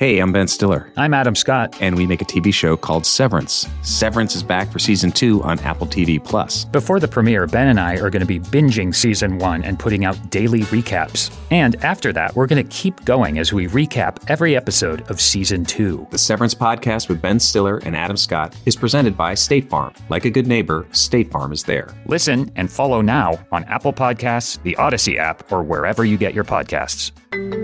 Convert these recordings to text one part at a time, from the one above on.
Hey, I'm Ben Stiller. I'm Adam Scott. And we make a TV show called Severance. Severance is back for Season 2 on Apple TV+. Before the premiere, Ben and I are going to be binging Season 1 and putting out daily recaps. And after that, we're going to keep going as we recap every episode of Season 2. The Severance podcast with Ben Stiller and Adam Scott is presented by State Farm. Like a good neighbor, State Farm is there. Listen and follow now on Apple Podcasts, the Odyssey app, or wherever you get your podcasts.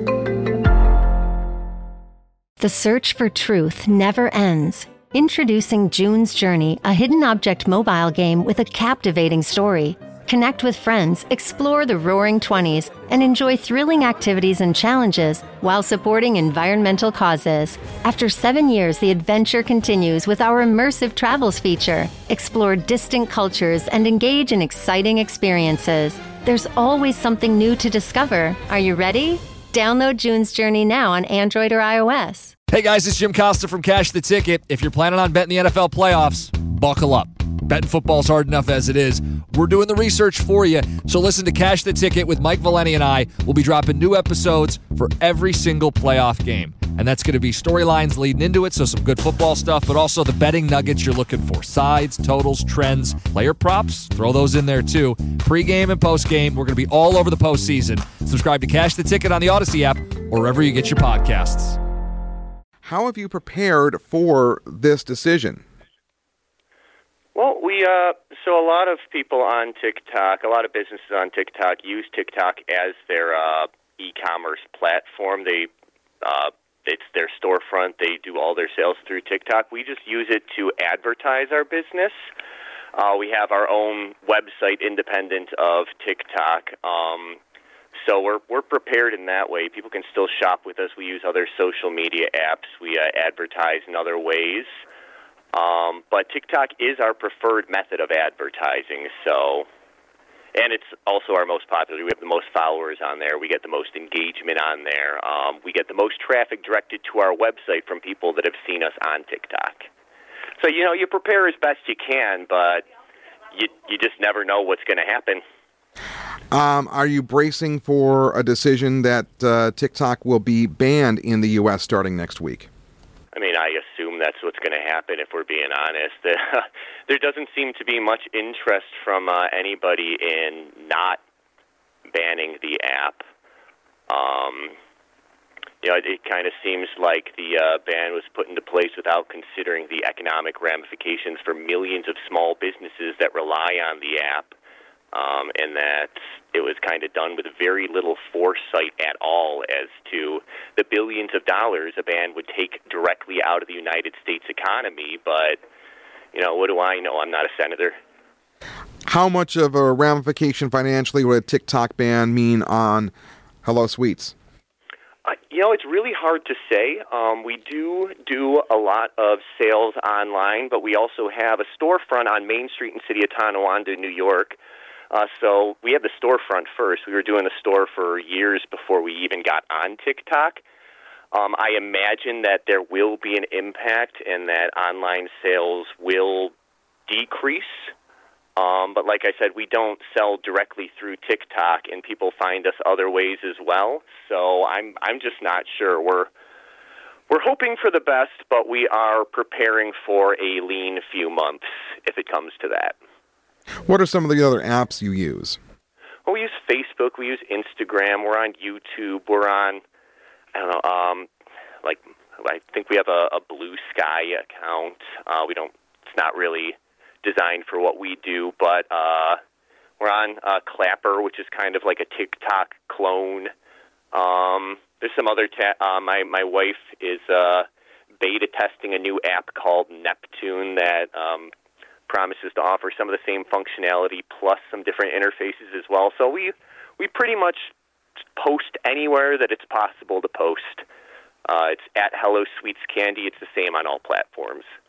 The search for truth never ends. Introducing June's Journey, a hidden object mobile game with a captivating story. Connect with friends, explore the Roaring 20s, and enjoy thrilling activities and challenges while supporting environmental causes. After 7 years, the adventure continues with our immersive travels feature. Explore distant cultures and engage in exciting experiences. There's always something new to discover. Are you ready? Download June's Journey now on Android or iOS. Hey guys, it's Jim Costa from Cash the Ticket. If you're planning on betting the NFL playoffs, buckle up. Betting football's hard enough as it is. We're doing the research for you, so listen to Cash the Ticket with Mike Valeni and I. We'll be dropping new episodes for every single playoff game. And that's going to be storylines leading into it, so some good football stuff, but also the betting nuggets you're looking for. Sides, totals, trends, player props, throw those in there too. Pre-game and post-game, we're going to be all over the postseason. Subscribe to Cash the Ticket on the Odyssey app or wherever you get your podcasts. How have you prepared for this decision? Well, so a lot of people on TikTok, a lot of businesses on TikTok use TikTok as their e-commerce platform. It's their storefront. They do all their sales through TikTok. We just use it to advertise our business. We have our own website independent of TikTok. So we're prepared in that way. People can still shop with us. We use other social media apps. We advertise in other ways. But TikTok is our preferred method of advertising. And it's also our most popular. We have the most followers on there. We get the most engagement on there. We get the most traffic directed to our website from people that have seen us on TikTok. So, you prepare as best you can, but you just never know what's going to happen. Are you bracing for a decision that TikTok will be banned in the U.S. starting next week? I mean, I assume that's what's going to happen if we're being honest. There doesn't seem to be much interest from anybody in not banning the app. It kind of seems like the ban was put into place without considering the economic ramifications for millions of small businesses that rely on the app. And that it was kind of done with very little foresight at all as to the billions of dollars a ban would take directly out of the United States economy. But, what do I know? I'm not a senator. How much of a ramification financially would a TikTok ban mean on Hello Sweets? It's really hard to say. We do a lot of sales online, but we also have a storefront on Main Street in the city of Tonawanda, New York. So we have the storefront first. We were doing the store for years before we even got on TikTok. I imagine that there will be an impact and that online sales will decrease. But like I said, we don't sell directly through TikTok, and people find us other ways as well. So I'm just not sure. We're hoping for the best, but we are preparing for a lean few months if it comes to that. What are some of the other apps you use? Well, we use Facebook, we use Instagram, we're on YouTube, we're on, I think we have a Blue Sky account. It's not really designed for what we do, but we're on Clapper, which is kind of like a TikTok clone. There's some other, my wife is beta testing a new app called Neptune that promises to offer some of the same functionality plus some different interfaces as well. So we pretty much post anywhere that it's possible to post. It's at Hello Sweets Candy. It's the same on all platforms.